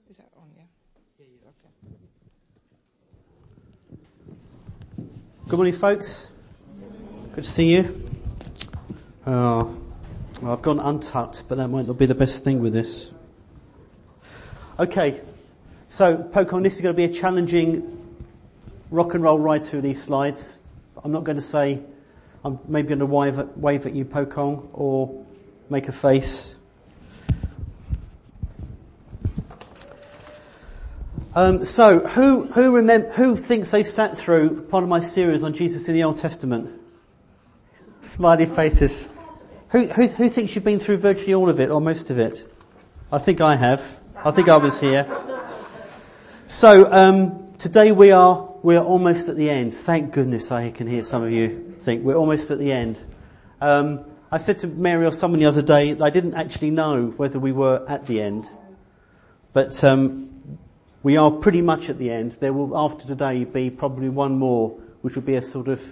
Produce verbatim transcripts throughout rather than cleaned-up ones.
Is that on, yeah? Yeah, yeah. Okay. Good morning, folks. Good to see you. Oh, well, I've gone untucked, but that might not be the best thing with this. Okay, so Pokon, this is going to be a challenging rock and roll ride through these slides. I'm not going to say, I'm maybe going to wave at, wave at you, Pokon, or make a face. Um, so, who who remember who thinks they sat through part of my series on Jesus in the Old Testament? Smiley faces. Who who who thinks you've been through virtually all of it or most of it? I think I have. I think I was here. So um, today we are we are almost at the end. Thank goodness I can hear some of you think we're almost at the end. Um, I said to Mary or someone the other day that I didn't actually know whether we were at the end, but. Um, We are pretty much at the end. There will, after today, be probably one more, which will be a sort of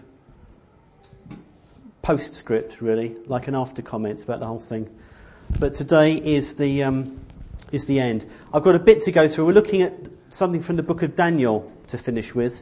postscript, really, like an after comment about the whole thing. But today is the um, is the end. I've got a bit to go through. We're looking at something from the book of Daniel to finish with,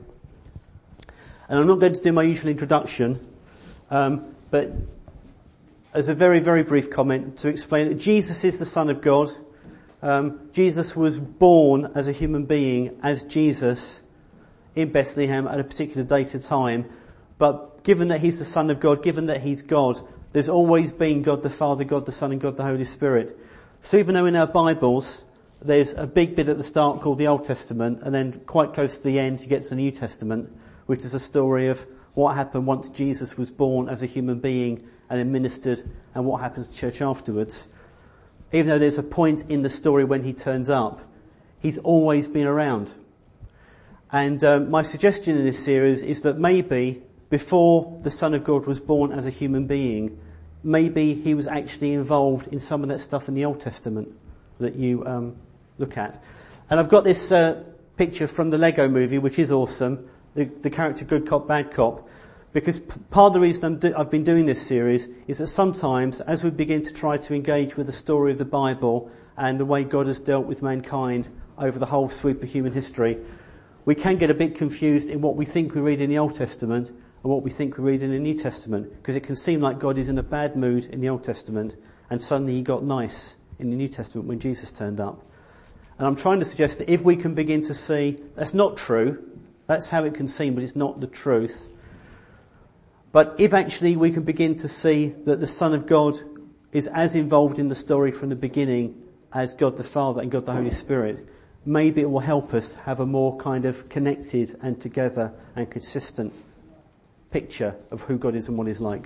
and I'm not going to do my usual introduction, um, but as a very very brief comment to explain that Jesus is the Son of God. Um, Jesus was born as a human being, as Jesus, in Bethlehem at a particular date and time. But given that he's the Son of God, given that he's God, there's always been God the Father, God the Son and God the Holy Spirit. So even though in our Bibles there's a big bit at the start called the Old Testament, and then quite close to the end you get to the New Testament, which is a story of what happened once Jesus was born as a human being and then ministered, and what happens to the church afterwards. Even though there's a point in the story when he turns up, he's always been around. And um, my suggestion in this series is that maybe before the Son of God was born as a human being, maybe he was actually involved in some of that stuff in the Old Testament that you um, look at. And I've got this uh, picture from the Lego movie, which is awesome, the, the character Good Cop, Bad Cop. Because part of the reason I'm do, I've been doing this series is that sometimes, as we begin to try to engage with the story of the Bible and the way God has dealt with mankind over the whole sweep of human history, we can get a bit confused in what we think we read in the Old Testament and what we think we read in the New Testament. Because it can seem like God is in a bad mood in the Old Testament and suddenly he got nice in the New Testament when Jesus turned up. And I'm trying to suggest that if we can begin to see, that's not true, that's how it can seem, but it's not the truth. But if actually we can begin to see that the Son of God is as involved in the story from the beginning as God the Father and God the Holy Spirit, maybe it will help us have a more kind of connected and together and consistent picture of who God is and what he's like.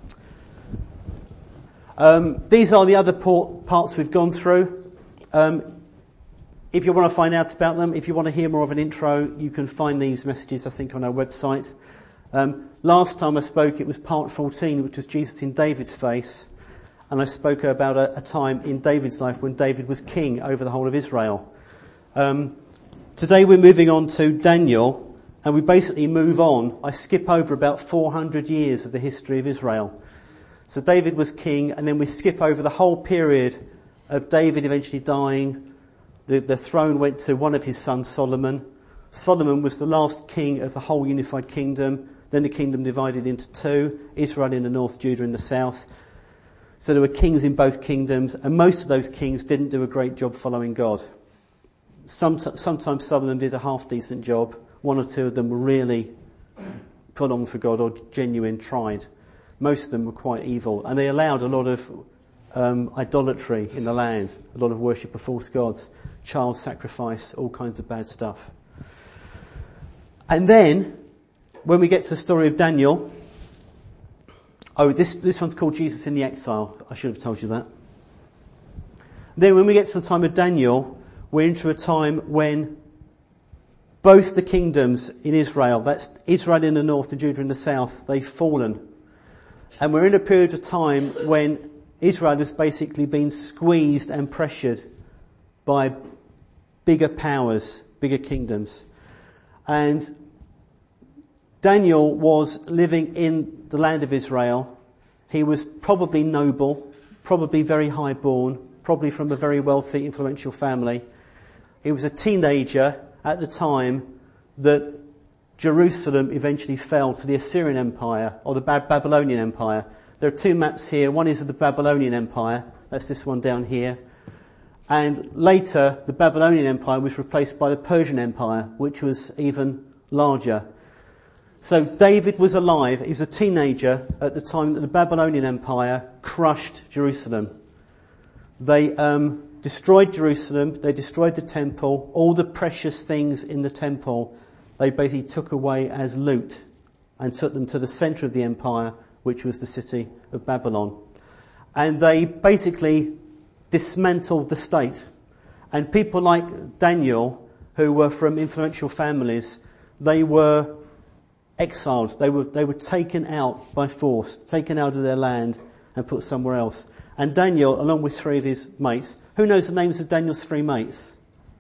Um, these are the other parts we've gone through. Um, if you want to find out about them, if you want to hear more of an intro, you can find these messages, I think, on our website. Um, last time I spoke, it was part fourteen, which was Jesus in David's face. And I spoke about a, a time in David's life when David was king over the whole of Israel. Um, today we're moving on to Daniel, and we basically move on. I skip over about four hundred years of the history of Israel. So David was king, and then we skip over the whole period of David eventually dying. The, the throne went to one of his sons, Solomon. Solomon was the last king of the whole unified kingdom. Then the kingdom divided into two, Israel in the north, Judah in the south. So there were kings in both kingdoms, and most of those kings didn't do a great job following God. Some, sometimes some of them did a half-decent job. One or two of them were really put on for God or genuine tried. Most of them were quite evil, and they allowed a lot of um, idolatry in the land, a lot of worship of false gods, child sacrifice, all kinds of bad stuff. And then, when we get to the story of Daniel, oh, this, this one's called Jesus in the Exile. I should have told you that. Then when we get to the time of Daniel, we're into a time when both the kingdoms in Israel, that's Israel in the north and Judah in the south, they've fallen. And we're in a period of time when Israel has basically been squeezed and pressured by bigger powers, bigger kingdoms. And Daniel was living in the land of Israel. He was probably noble, probably very high born, probably from a very wealthy, influential family. he was a teenager at the time that Jerusalem eventually fell to the Assyrian Empire or the Babylonian Empire. There are two maps here. One is of the Babylonian Empire. That's this one down here. And later, the Babylonian Empire was replaced by the Persian Empire, which was even larger. So David was alive. He was a teenager at the time that the Babylonian Empire crushed Jerusalem. They um, destroyed Jerusalem. They destroyed the temple. All the precious things in the temple, they basically took away as loot and took them to the center of the empire, which was the city of Babylon. And they basically dismantled the state. And people like Daniel, who were from influential families, they were exiled. They were, they were taken out by force, taken out of their land and put somewhere else. And Daniel, along with three of his mates, who knows the names of Daniel's three mates?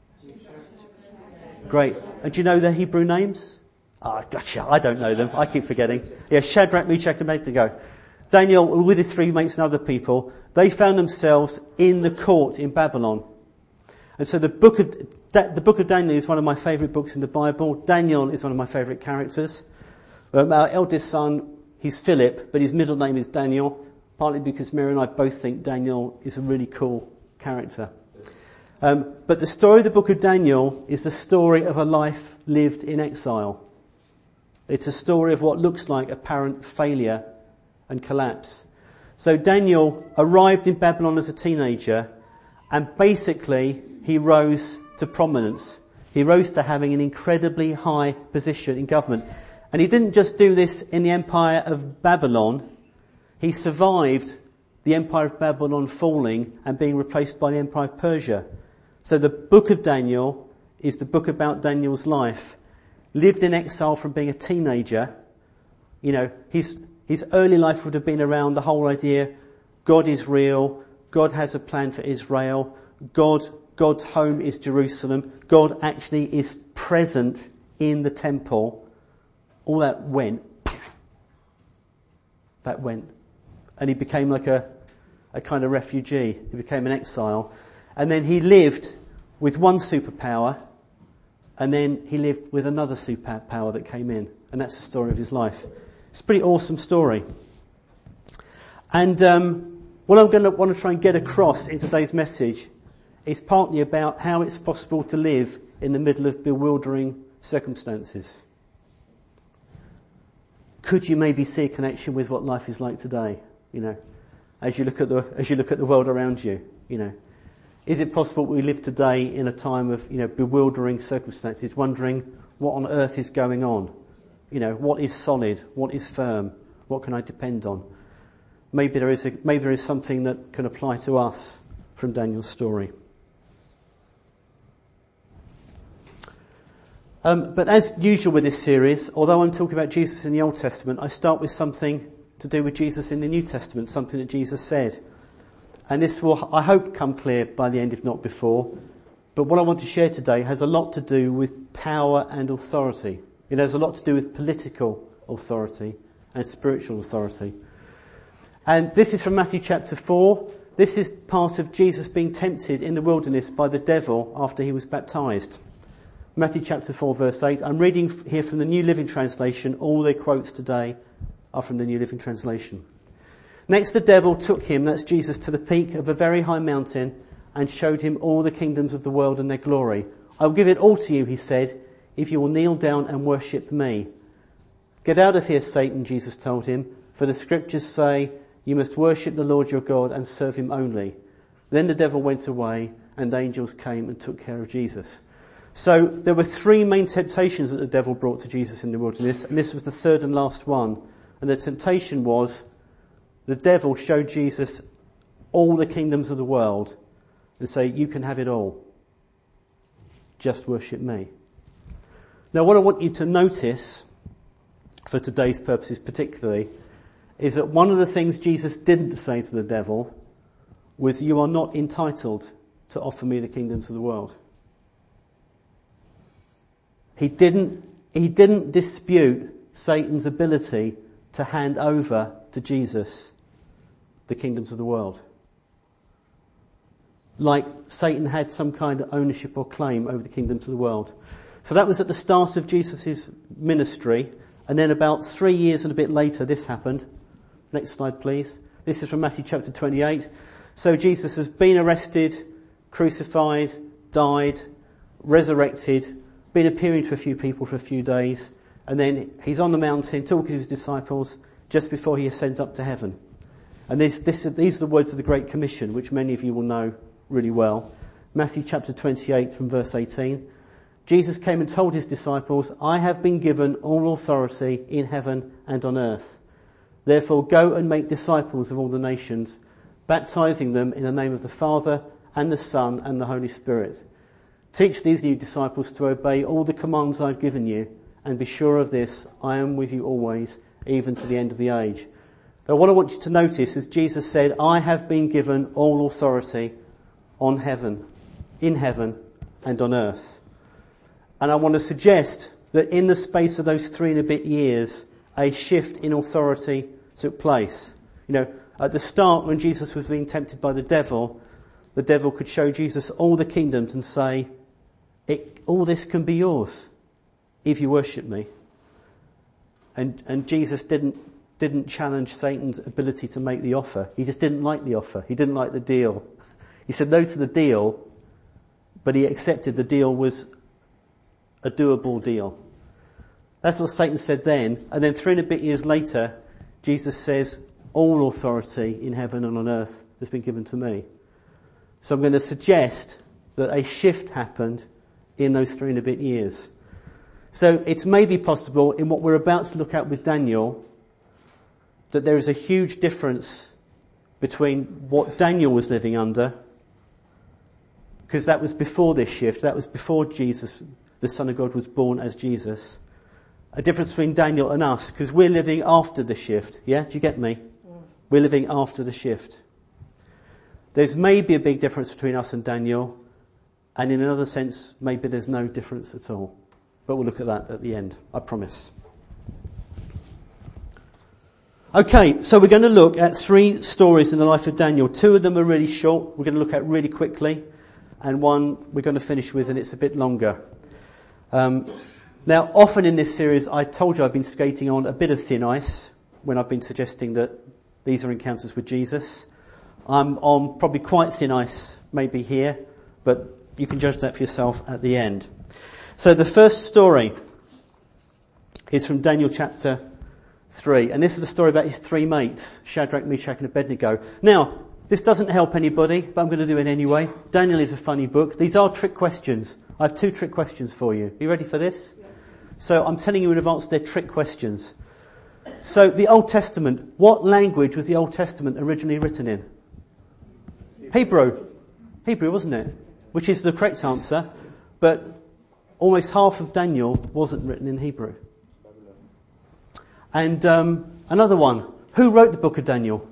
Great. And do you know their Hebrew names? Ah, oh, gotcha. I don't know them. I keep forgetting. Yeah, Shadrach, Meshach and Abednego. Daniel, with his three mates and other people, they found themselves in the court in Babylon. And so the book of, the book of Daniel is one of my favourite books in the Bible. Daniel is one of my favourite characters. Um, our eldest son, he's Philip, but his middle name is Daniel, partly because Mary and I both think Daniel is a really cool character. Um, but the story of the book of Daniel is the story of a life lived in exile. It's a story of what looks like apparent failure and collapse. So Daniel arrived in Babylon as a teenager, and basically he rose to prominence. He rose to having an incredibly high position in government. And he didn't just do this in the empire of Babylon. He survived the empire of Babylon falling and being replaced by the empire of Persia. So the book of Daniel is the book about Daniel's life. Lived in exile from being a teenager. You know, his, his early life would have been around the whole idea, God is real, God has a plan for Israel, God, God's home is Jerusalem, God actually is present in the temple. All that went. That went. And he became like a, a kind of refugee. He became an exile. And then he lived with one superpower, and then he lived with another superpower that came in. And that's the story of his life. It's a pretty awesome story. And um, what I'm going to want to try and get across in today's message is partly about how it's possible to live in the middle of bewildering circumstances. Could you maybe see a connection with what life is like today? You know, as you look at the as you look at the world around you, you know, is it possible we live today in a time of, you know, bewildering circumstances, wondering what on earth is going on? You know, what is solid? What is firm? What can I depend on? Maybe there is a, maybe there is something that can apply to us from Daniel's story. Um, but as usual with this series, although I'm talking about Jesus in the Old Testament, I start with something to do with Jesus in the New Testament, something that Jesus said. And this will, I hope, come clear by the end, if not before. But what I want to share today has a lot to do with power and authority. It has a lot to do with political authority and spiritual authority. And this is from Matthew chapter four. This is part of Jesus being tempted in the wilderness by the devil after he was baptized. Matthew chapter four verse eight. I'm reading here from the New Living Translation. All the quotes today are from the New Living Translation. Next the devil took him, that's Jesus, to the peak of a very high mountain and showed him all the kingdoms of the world and their glory. I will give it all to you, he said, if you will kneel down and worship me. Get out of here, Satan, Jesus told him, for the scriptures say you must worship the Lord your God and serve him only. Then the devil went away and angels came and took care of Jesus. So there were three main temptations that the devil brought to Jesus in the wilderness, and this was the third and last one. And the temptation was the devil showed Jesus all the kingdoms of the world and say, you can have it all. Just worship me. Now what I want you to notice, for today's purposes particularly, is that one of the things Jesus didn't say to the devil was, you are not entitled to offer me the kingdoms of the world. He didn't, he didn't dispute Satan's ability to hand over to Jesus the kingdoms of the world. like Satan had some kind of ownership or claim over the kingdoms of the world. So that was at the start of Jesus' ministry, and then about three years and a bit later this happened. Next slide please. This is from Matthew chapter twenty-eight. So Jesus has been arrested, crucified, died, resurrected, been appearing to a few people for a few days, and then he's on the mountain talking to his disciples just before he ascends up to heaven. And this, this, these are the words of the Great Commission, which many of you will know really well. Matthew chapter twenty-eight from verse eighteen. Jesus came and told his disciples, I have been given all authority in heaven and on earth. Therefore go and make disciples of all the nations, baptizing them in the name of the Father and the Son and the Holy Spirit. Teach these new disciples to obey all the commands I've given you, and be sure of this, I am with you always, even to the end of the age. Now what I want you to notice is Jesus said, I have been given all authority on heaven, in heaven and on earth. And I want to suggest that in the space of those three and a bit years, a shift in authority took place. You know, at the start when Jesus was being tempted by the devil, the devil could show Jesus all the kingdoms and say, it, all this can be yours if you worship me. And, and Jesus didn't, didn't challenge Satan's ability to make the offer. He just didn't like the offer. He didn't like the deal. He said no to the deal, but he accepted the deal was a doable deal. That's what Satan said then. And then three and a bit years later, Jesus says, all authority in heaven and on earth has been given to me. So I'm going to suggest that a shift happened in those three and a bit years. So it's maybe possible in what we're about to look at with Daniel that there is a huge difference between what Daniel was living under, because that was before this shift, that was before Jesus, the Son of God, was born as Jesus. A difference between Daniel and us, because we're living after the shift. Yeah, do you get me? Yeah. We're living after the shift. There's maybe a big difference between us and Daniel, and in another sense, maybe there's no difference at all. But we'll look at that at the end, I promise. Okay, so we're going to look at three stories in the life of Daniel. Two of them are really short, we're going to look at really quickly, and one we're going to finish with, and it's a bit longer. Um, now, often in this series, I told you I've been skating on a bit of thin ice when I've been suggesting that these are encounters with Jesus. I'm on probably quite thin ice, maybe here, but you can judge that for yourself at the end. So the first story is from Daniel chapter three, and this is the story about his three mates, Shadrach, Meshach and Abednego. Now, this doesn't help anybody, but I'm going to do it anyway. Daniel is a funny book. These are trick questions. I have two trick questions for you. Are you ready for this? Yeah. So I'm telling you in advance they're trick questions. So the Old Testament, what language was the Old Testament originally written in? Hebrew. Hebrew, wasn't it? Which is the correct answer, but almost half of Daniel wasn't written in Hebrew. And um, another one. Who wrote the book of Daniel?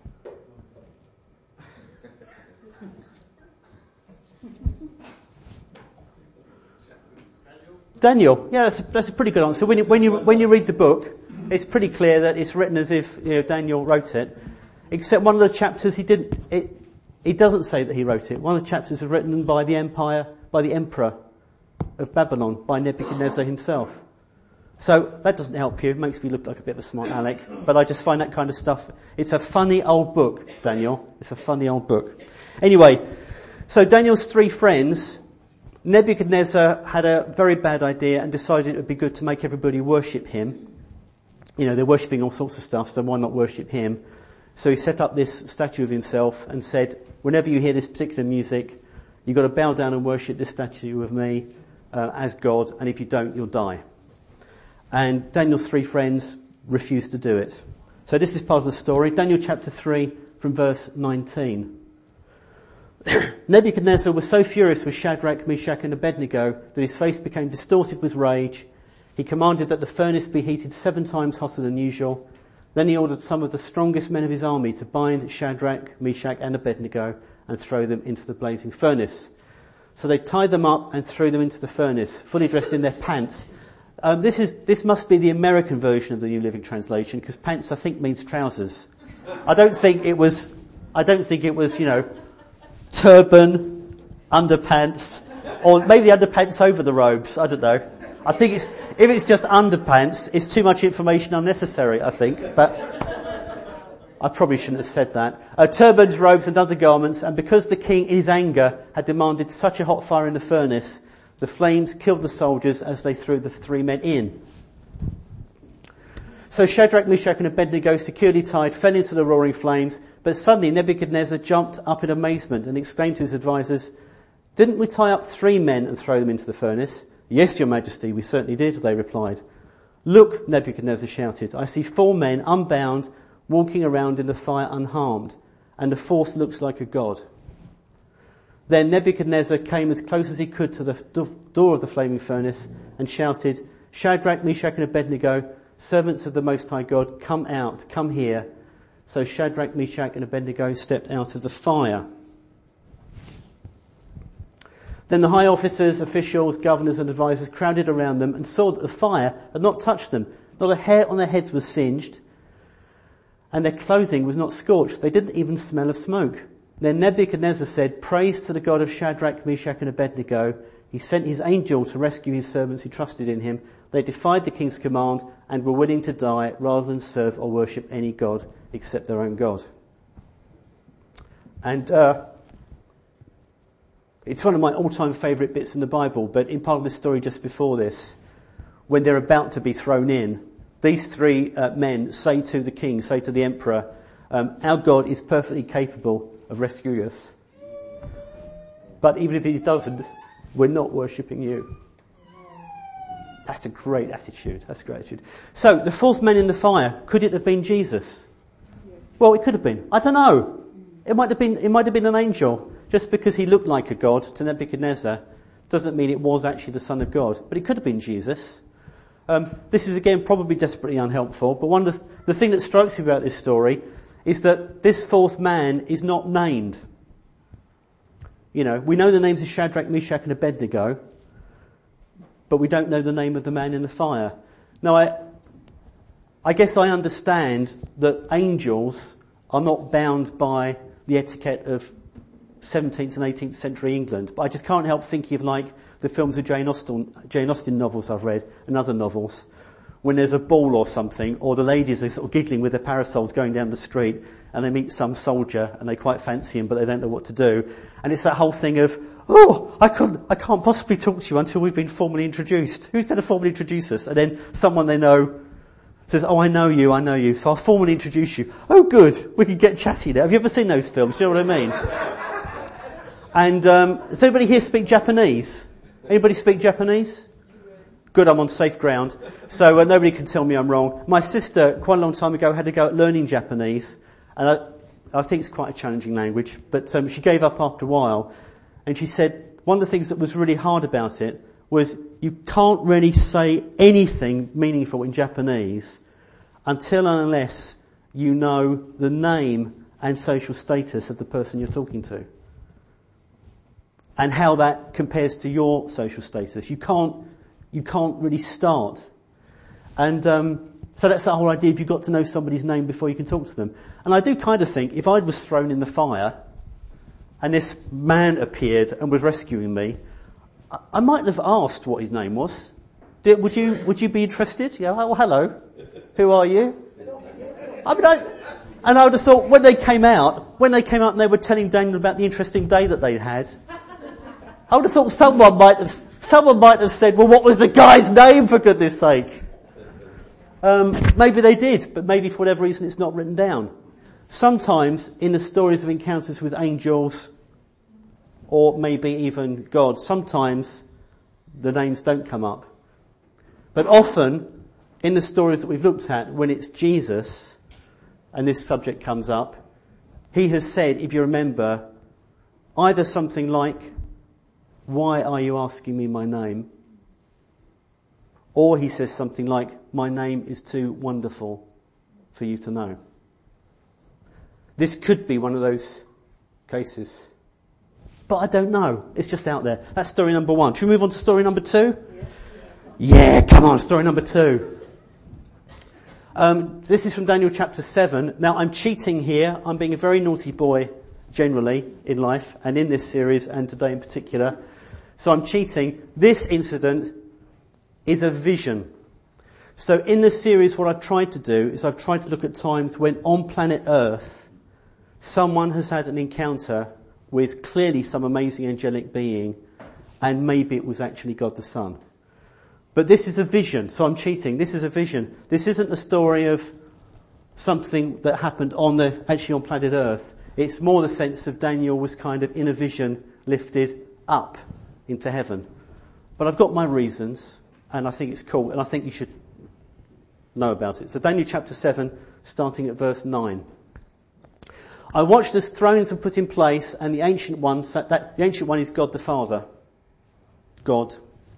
Daniel. Yeah, that's a, that's a pretty good answer. When you, when you, when you read the book, it's pretty clear that it's written as if, you know, Daniel wrote it. Except one of the chapters he didn't, it, it doesn't say that he wrote it. One of the chapters is written by the empire, by the emperor of Babylon, by Nebuchadnezzar himself. So that doesn't help you. It makes me look like a bit of a smart aleck. But I just find that kind of stuff. It's a funny old book, Daniel. It's a funny old book. Anyway, so Daniel's three friends, Nebuchadnezzar had a very bad idea and decided it would be good to make everybody worship him. You know, they're worshipping all sorts of stuff, so why not worship him? So he set up this statue of himself and said, whenever you hear this particular music, you've got to bow down and worship this statue of me uh, as God, and if you don't, you'll die. And Daniel's three friends refused to do it. So this is part of the story. Daniel chapter three from verse nineteen. Nebuchadnezzar was so furious with Shadrach, Meshach and Abednego that his face became distorted with rage. He commanded that the furnace be heated seven times hotter than usual. Then he ordered some of the strongest men of his army to bind Shadrach, Meshach and Abednego and throw them into the blazing furnace. So they tied them up and threw them into the furnace, fully dressed in their pants. Um, this is, this must be the American version of the New Living Translation, because pants I think means trousers. I don't think it was, I don't think it was, you know, turban, underpants, or maybe the underpants over the robes, I don't know. I think it's, if it's just underpants, it's too much information unnecessary, I think, but I probably shouldn't have said that. Uh, turbans, robes and other garments, and because the king in his anger had demanded such a hot fire in the furnace, the flames killed the soldiers as they threw the three men in. So Shadrach, Meshach and Abednego, securely tied, fell into the roaring flames, but suddenly Nebuchadnezzar jumped up in amazement and exclaimed to his advisors, "Didn't we tie up three men and throw them into the furnace?" "Yes, your majesty, we certainly did," they replied. "Look," Nebuchadnezzar shouted, "I see four men unbound walking around in the fire unharmed, and the fourth looks like a god." Then Nebuchadnezzar came as close as he could to the door of the flaming furnace and shouted, "Shadrach, Meshach and Abednego, servants of the Most High God, come out, come here." So Shadrach, Meshach and Abednego stepped out of the fire. Then the high officers, officials, governors and advisors crowded around them and saw that the fire had not touched them. Not a hair on their heads was singed, and their clothing was not scorched. They didn't even smell of smoke. Then Nebuchadnezzar said, "Praise to the God of Shadrach, Meshach and Abednego. He sent his angel to rescue his servants who trusted in him. They defied the king's command and were willing to die rather than serve or worship any god except their own God." And uh, it's one of my all-time favourite bits in the Bible, but in part of the story just before this, when they're about to be thrown in, these three uh, men say to the king, say to the emperor, um, "Our God is perfectly capable of rescuing us. But even if he doesn't, we're not worshipping you." That's a great attitude. That's a great attitude. So, the fourth man in the fire, could it have been Jesus? Yes. Well, it could have been. I don't know. It might have been, it might have been an angel. Just because he looked like a god to Nebuchadnezzar doesn't mean it was actually the Son of God. But it could have been Jesus. Um, this is again probably desperately unhelpful, but one of the, the thing that strikes me about this story is that this fourth man is not named. You know, we know the names of Shadrach, Meshach and Abednego, but we don't know the name of the man in the fire. Now, I, I guess I understand that angels are not bound by the etiquette of seventeenth and eighteenth century England, but I just can't help thinking of like the films of Jane Austen, Jane Austen novels I've read and other novels, when there's a ball or something, or the ladies are sort of giggling with their parasols going down the street, and they meet some soldier and they quite fancy him, but they don't know what to do. And it's that whole thing of, "Oh, I can't, I can't possibly talk to you until we've been formally introduced. Who's going to formally introduce us?" And then someone they know says, "Oh, I know you, I know you, so I'll formally introduce you." "Oh, good, we can get chatty now." Have you ever seen those films? Do you know what I mean? And um, does anybody here speak Japanese? Anybody speak Japanese? Good, I'm on safe ground. So uh, nobody can tell me I'm wrong. My sister, quite a long time ago, had to go at learning Japanese, and I, I think it's quite a challenging language, but um, she gave up after a while, and she said one of the things that was really hard about it was you can't really say anything meaningful in Japanese until and unless you know the name and social status of the person you're talking to, and how that compares to your social status. You can't, you can't really start. And, um, so that's the whole idea, if you've got to know somebody's name before you can talk to them. And I do kind of think, if I was thrown in the fire, and this man appeared and was rescuing me, I, I might have asked what his name was. Did, would you, would you be interested? Yeah, well, hello. Who are you? I mean, I, and I would have thought, when they came out, when they came out and they were telling Daniel about the interesting day that they'd had, I would have thought someone might have, someone might have said, "Well, what was the guy's name, for goodness sake?" Um, maybe they did, but maybe for whatever reason it's not written down. Sometimes in the stories of encounters with angels, or maybe even God, sometimes the names don't come up. But often, in the stories that we've looked at, when it's Jesus, and this subject comes up, he has said, if you remember, either something like, "Why are you asking me my name?" Or he says something like, "My name is too wonderful for you to know." This could be one of those cases. But I don't know. It's just out there. That's story number one. Should we move on to story number two? Yeah, yeah come on, story number two. Um, this is from Daniel chapter seven. Now I'm cheating here. I'm being a very naughty boy generally in life and in this series and today in particular. So I'm cheating. This incident is a vision. So in this series what I've tried to do is I've tried to look at times when on planet Earth someone has had an encounter with clearly some amazing angelic being, and maybe it was actually God the Son. But this is a vision, so I'm cheating. This is a vision. This isn't the story of something that happened on the, actually on planet Earth. It's more the sense of Daniel was kind of in a vision lifted up into heaven. But I've got my reasons, and I think it's cool, and I think you should know about it. So Daniel chapter seven, starting at verse nine. I watched as thrones were put in place, and the ancient one sat, that, the ancient one is God the Father. God.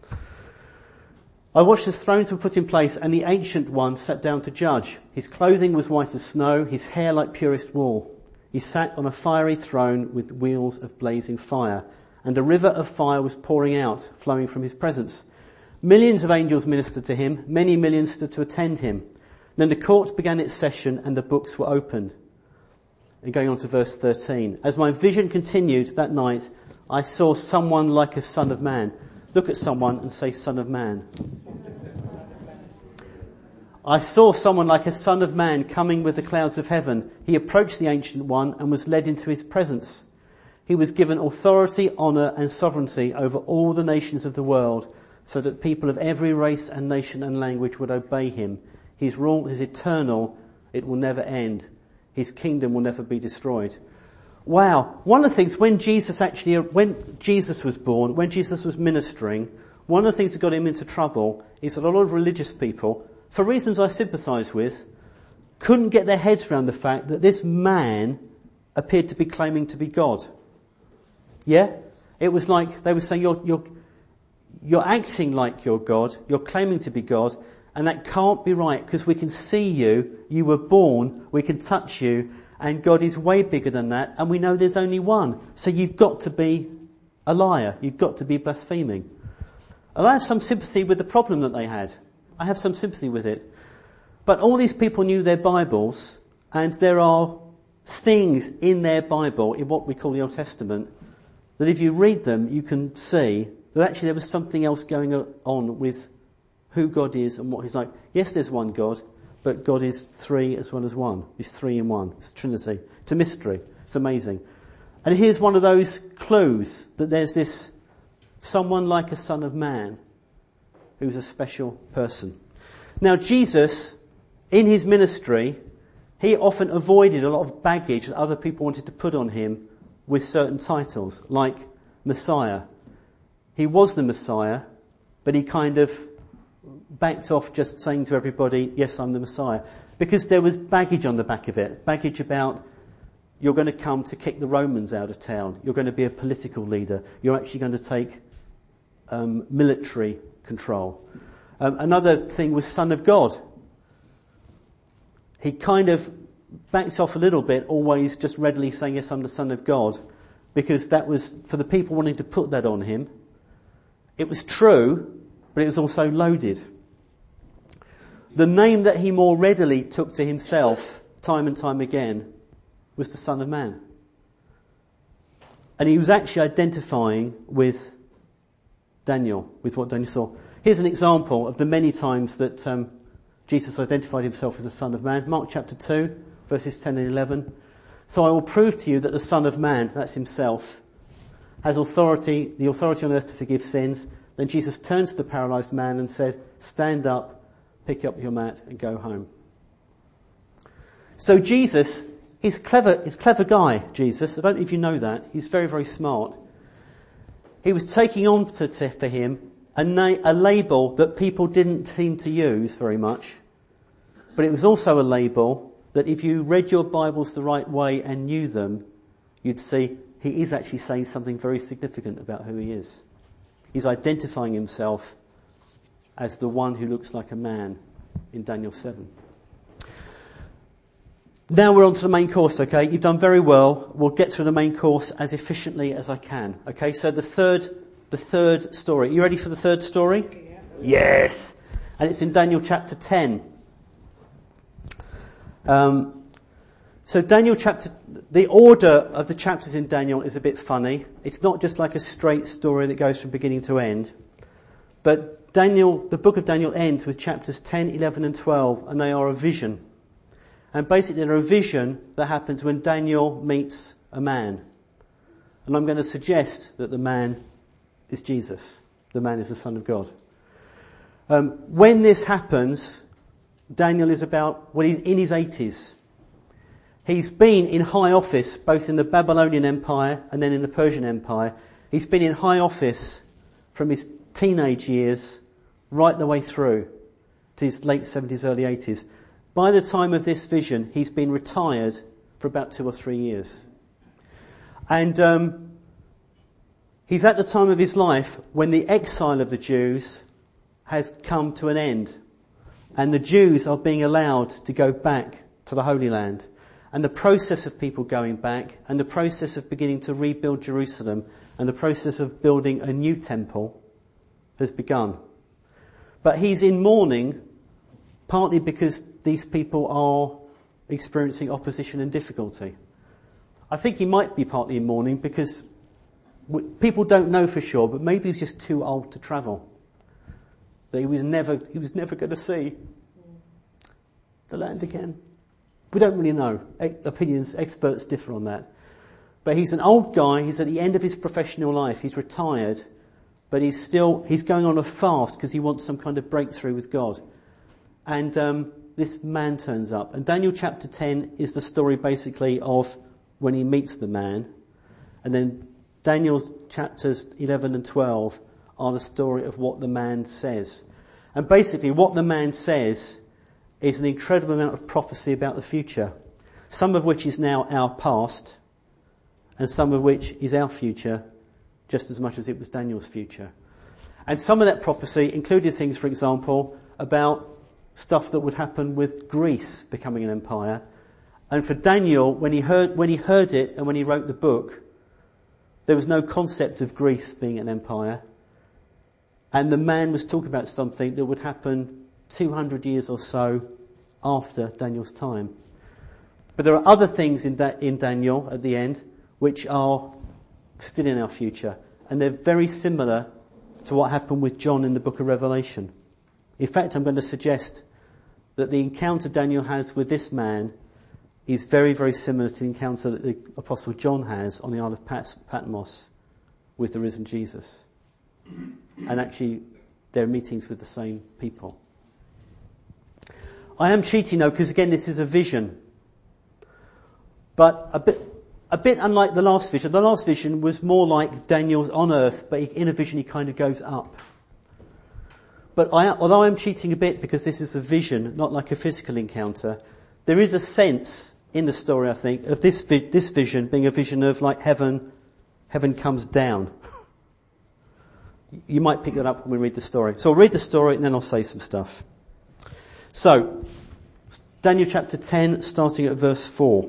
I watched as thrones were put in place, and the ancient one sat down to judge. His clothing was white as snow, his hair like purest wool. He sat on a fiery throne with wheels of blazing fire, and a river of fire was pouring out, flowing from his presence. Millions of angels ministered to him, many millions stood to attend him. Then the court began its session, and the books were opened. And going on to verse thirteen. As my vision continued that night, I saw someone like a son of man. Look at someone and say, Son of Man. I saw someone like a son of man coming with the clouds of heaven. He approached the Ancient One and was led into his presence. He was given authority, honour and sovereignty over all the nations of the world, so that people of every race and nation and language would obey him. His rule is eternal. It will never end. His kingdom will never be destroyed. Wow. One of the things when Jesus actually, when Jesus was born, when Jesus was ministering, one of the things that got him into trouble is that a lot of religious people, for reasons I sympathise with, couldn't get their heads around the fact that this man appeared to be claiming to be God. Yeah? It was like they were saying, you're, you're, you're acting like you're God, you're claiming to be God, and that can't be right because we can see you, you were born, we can touch you, and God is way bigger than that, and we know there's only one. So you've got to be a liar. You've got to be blaspheming. And I have some sympathy with the problem that they had. I have some sympathy with it. But all these people knew their Bibles, and there are things in their Bible, in what we call the Old Testament, that if you read them, you can see that actually there was something else going on with who God is and what he's like. Yes, there's one God, but God is three as well as one. He's three in one. It's Trinity. It's a mystery. It's amazing. And here's one of those clues that there's this someone like a son of man who's a special person. Now Jesus, in his ministry, he often avoided a lot of baggage that other people wanted to put on him with certain titles, like Messiah. He was the Messiah, but he kind of backed off just saying to everybody, yes, I'm the Messiah. Because there was baggage on the back of it. Baggage about, you're going to come to kick the Romans out of town. You're going to be a political leader. You're actually going to take um, military control. Um, another thing was Son of God. He kind of backed off a little bit, always just readily saying, yes, I'm the Son of God. Because that was, for the people wanting to put that on him, it was true, but it was also loaded. The name that he more readily took to himself, time and time again, was the Son of Man. And he was actually identifying with Daniel, with what Daniel saw. Here's an example of the many times that um, Jesus identified himself as the Son of Man. Mark chapter two, verses ten and eleven. So I will prove to you that the Son of Man, that's himself, has authority, the authority on earth to forgive sins. Then Jesus turned to the paralysed man and said, stand up, pick up your mat and go home. So Jesus is clever, he's a clever guy, Jesus. I don't know if you know that. He's very, very smart. He was taking on to, to, to him a, na- a label that people didn't seem to use very much. But it was also a label that if you read your Bibles the right way and knew them, you'd see he is actually saying something very significant about who he is. He's identifying himself as the one who looks like a man in Daniel seven. Now we're on to the main course, okay? You've done very well. We'll get through the main course as efficiently as I can. Okay, so the third, the third story. You ready for the third story? Yeah. Yes! And it's in Daniel chapter ten. Um, So Daniel chapter, the order of the chapters in Daniel is a bit funny. It's not just like a straight story that goes from beginning to end. But Daniel, the book of Daniel ends with chapters ten, eleven and twelve, and they are a vision. And basically they're a vision that happens when Daniel meets a man. And I'm going to suggest that the man is Jesus. The man is the Son of God. Um, when this happens, Daniel is about, well, he's in his eighties. He's been in high office, both in the Babylonian Empire and then in the Persian Empire. He's been in high office from his teenage years right the way through to his late seventies, early eighties. By the time of this vision, he's been retired for about two or three years. And um, he's at the time of his life when the exile of the Jews has come to an end. And the Jews are being allowed to go back to the Holy Land. And the process of people going back, and the process of beginning to rebuild Jerusalem, and the process of building a new temple has begun. But he's in mourning, partly because these people are experiencing opposition and difficulty. I think he might be partly in mourning because people don't know for sure, but maybe he was just too old to travel. That he was never, he was never going to see the land again. We don't really know. Opinions, experts differ on that. But he's an old guy. He's at the end of his professional life. He's retired. But he's still, he's going on a fast because he wants some kind of breakthrough with God. And um, this man turns up. And Daniel chapter ten is the story basically of when he meets the man. And then Daniel's chapters eleven and twelve are the story of what the man says. And basically what the man says is an incredible amount of prophecy about the future, some of which is now our past, and some of which is our future, just as much as it was Daniel's future. And some of that prophecy included things, for example, about stuff that would happen with Greece becoming an empire. And for Daniel, when he heard, when he heard it and when he wrote the book, there was no concept of Greece being an empire. And the man was talking about something that would happen two hundred years or so after Daniel's time. But there are other things in, da- in Daniel at the end which are still in our future. And they're very similar to what happened with John in the book of Revelation. In fact, I'm going to suggest that the encounter Daniel has with this man is very, very similar to the encounter that the Apostle John has on the Isle of Pat- Patmos with the risen Jesus. And actually, they're meetings with the same people. I am cheating though, because again, this is a vision. But a bit, a bit unlike the last vision. The last vision was more like Daniel's on earth, but in a vision he kind of goes up. But I, although I'm cheating a bit because this is a vision, not like a physical encounter, there is a sense in the story, I think, of this vi- this vision being a vision of like heaven, heaven comes down. You might pick that up when we read the story. So I'll read the story and then I'll say some stuff. So, Daniel chapter ten, starting at verse four.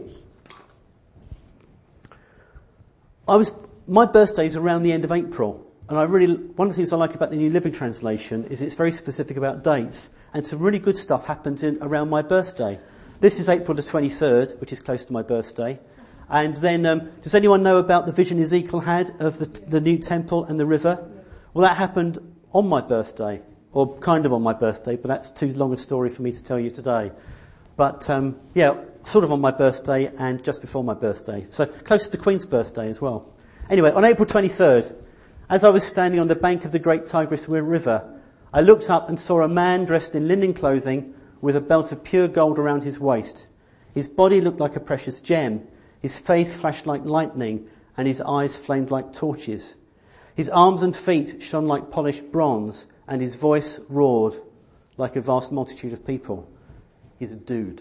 I was, my birthday is around the end of April, and I really, one of the things I like about the New Living Translation is it's very specific about dates, and some really good stuff happens in, around my birthday. This is April the twenty-third, which is close to my birthday. And then, um, does anyone know about the vision Ezekiel had of the, the new temple and the river? Well, that happened on my birthday. Or kind of on my birthday, but that's too long a story for me to tell you today. But, um, yeah, sort of on my birthday and just before my birthday. So close to the Queen's birthday as well. Anyway, on April twenty-third, as I was standing on the bank of the great Tigris River, I looked up and saw a man dressed in linen clothing with a belt of pure gold around his waist. His body looked like a precious gem. His face flashed like lightning and his eyes flamed like torches. His arms and feet shone like polished bronze, and his voice roared like a vast multitude of people. He's a dude.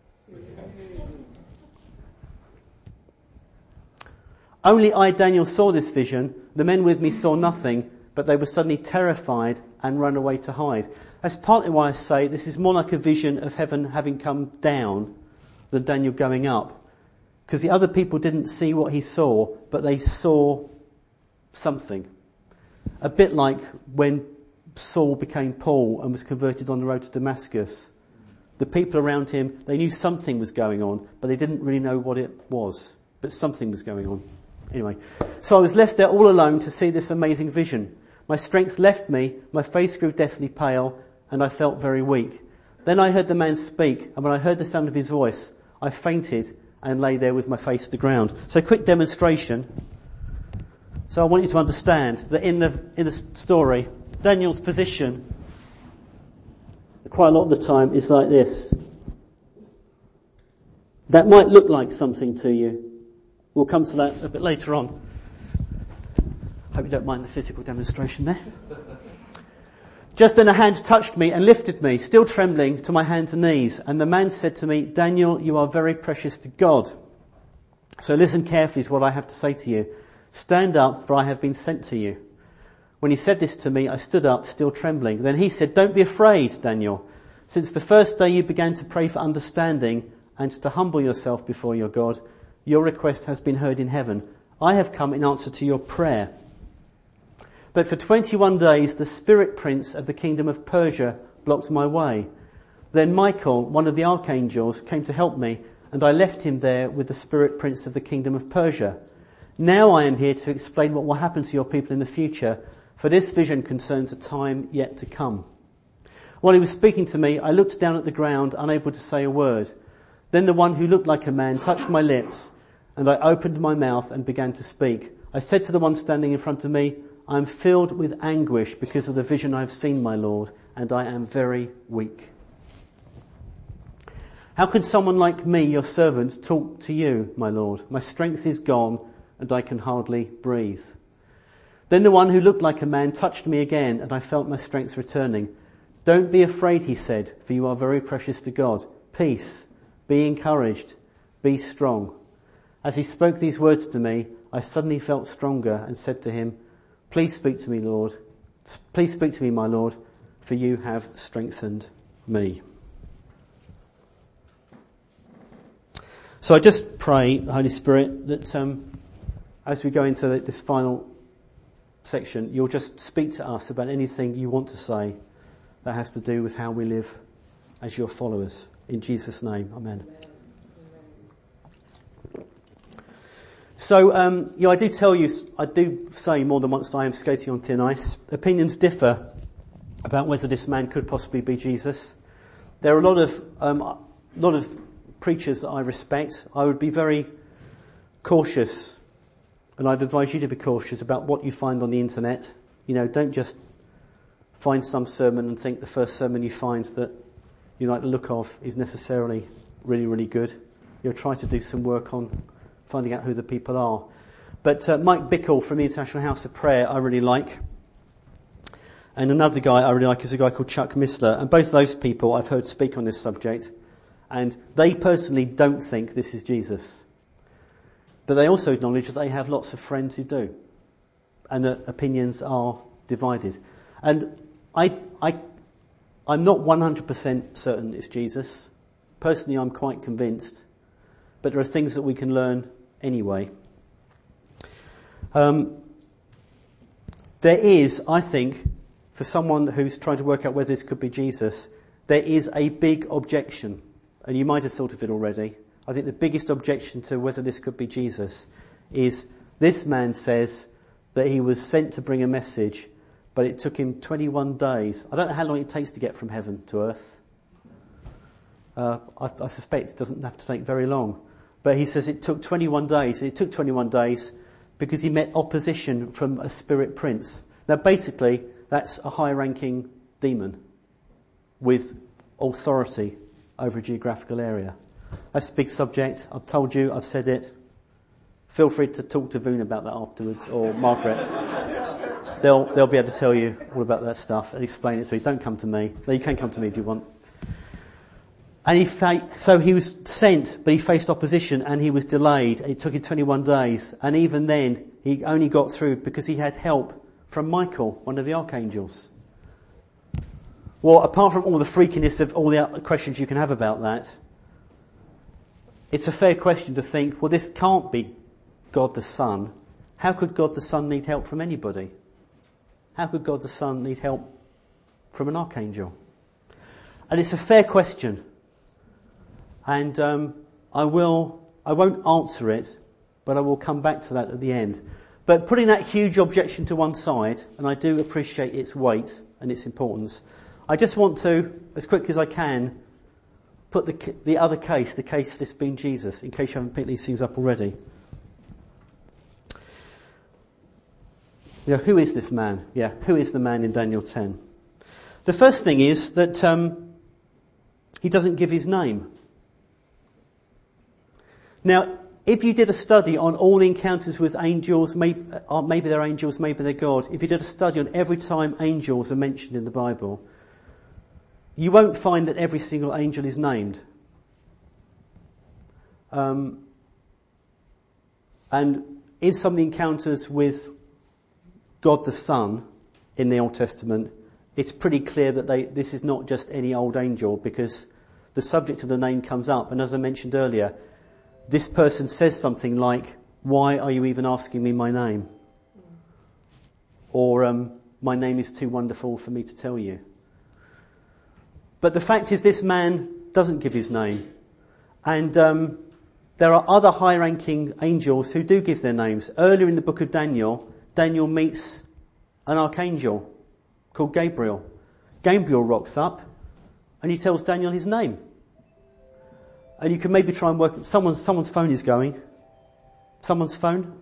Only I, Daniel, saw this vision. The men with me saw nothing, but they were suddenly terrified and ran away to hide. That's partly why I say this is more like a vision of heaven having come down than Daniel going up. Because the other people didn't see what he saw, but they saw something. A bit like when Saul became Paul and was converted on the road to Damascus. The people around him, they knew something was going on, but they didn't really know what it was. But something was going on. Anyway, so I was left there all alone to see this amazing vision. My strength left me, my face grew deathly pale, and I felt very weak. Then I heard the man speak, and when I heard the sound of his voice, I fainted and lay there with my face to the ground. So quick demonstration. So I want you to understand that in the, in the story, Daniel's position, quite a lot of the time, is like this. That might look like something to you. We'll come to that a bit later on. Hope you don't mind the physical demonstration there. Just then a hand touched me and lifted me, still trembling, to my hands and knees. And the man said to me, Daniel, you are very precious to God. So listen carefully to what I have to say to you. Stand up, for I have been sent to you. When he said this to me, I stood up, still trembling. Then he said, don't be afraid, Daniel. Since the first day you began to pray for understanding and to humble yourself before your God, your request has been heard in heaven. I have come in answer to your prayer. But for twenty-one days, the spirit prince of the kingdom of Persia blocked my way. Then Michael, one of the archangels, came to help me, and I left him there with the spirit prince of the kingdom of Persia. Now I am here to explain what will happen to your people in the future, for this vision concerns a time yet to come. While he was speaking to me, I looked down at the ground, unable to say a word. Then the one who looked like a man touched my lips, and I opened my mouth and began to speak. I said to the one standing in front of me, I am filled with anguish because of the vision I have seen, my Lord, and I am very weak. How can someone like me, your servant, talk to you, my Lord? My strength is gone, and I can hardly breathe. Then the one who looked like a man touched me again, and I felt my strength returning. Don't be afraid, he said, for you are very precious to God. Peace, be encouraged, be strong. As he spoke these words to me, I suddenly felt stronger and said to him, Please speak to me, Lord. Please speak to me, my Lord, for you have strengthened me. So I just pray, Holy Spirit, that um, as we go into this final section, you'll just speak to us about anything you want to say that has to do with how we live as your followers. In Jesus' name, amen. So, um, you know, I do tell you, I do say more than once that I am skating on thin ice. Opinions differ about whether this man could possibly be Jesus. There are a lot of, um, a lot of preachers that I respect. I would be very cautious, and I'd advise you to be cautious about what you find on the internet. You know, don't just find some sermon and think the first sermon you find that you like the look of is necessarily really, really good. You'll try to do some work on finding out who the people are. But uh, Mike Bickle from the International House of Prayer I really like. And another guy I really like is a guy called Chuck Missler. And both those people I've heard speak on this subject. And they personally don't think this is Jesus. But they also acknowledge that they have lots of friends who do. And that opinions are divided. And I, I, I'm not one hundred percent certain it's Jesus. Personally, I'm quite convinced. But there are things that we can learn anyway. Um, there is, I think, for someone who's trying to work out whether this could be Jesus, there is a big objection. And you might have thought of it already. I think the biggest objection to whether this could be Jesus is this man says that he was sent to bring a message, but it took him twenty-one days. I don't know how long it takes to get from heaven to earth. Uh, I, I suspect it doesn't have to take very long. But he says it took twenty-one days. It took twenty-one days because he met opposition from a spirit prince. Now basically, that's a high-ranking demon with authority over a geographical area. That's a big subject. I've told you, I've said it. Feel free to talk to Voon about that afterwards, or Margaret. they'll, they'll be able to tell you all about that stuff and explain it to you. Don't come to me. No, you can come to me if you want. And he fa- so he was sent, but he faced opposition and he was delayed. It took him twenty-one days. And even then, he only got through because he had help from Michael, one of the archangels. Well, apart from all the freakiness of all the questions you can have about that, it's a fair question to think, well, this can't be God the Son. How could God the Son need help from anybody? How could God the Son need help from an archangel? And it's a fair question. And um, I will, I won't answer it, but I will come back to that at the end. But putting that huge objection to one side, and I do appreciate its weight and its importance, I just want to, as quick as I can, put the the other case, the case for this being Jesus, in case you haven't picked these things up already. You know, who is this man? Yeah, who is the man in Daniel ten? The first thing is that um, he doesn't give his name. Now, if you did a study on all the encounters with angels, maybe, uh, maybe they're angels, maybe they're God, if you did a study on every time angels are mentioned in the Bible, you won't find that every single angel is named. Um, and in some of the encounters with God the Son in the Old Testament, it's pretty clear that they, this is not just any old angel, because the subject of the name comes up. And as I mentioned earlier, this person says something like, "Why are you even asking me my name?" Or, um, "My name is too wonderful for me to tell you." But the fact is, this man doesn't give his name. And um, there are other high-ranking angels who do give their names. Earlier in the book of Daniel, Daniel meets an archangel called Gabriel. Gabriel rocks up and he tells Daniel his name. And you can maybe try and work, someone's, someone's phone is going. Someone's phone?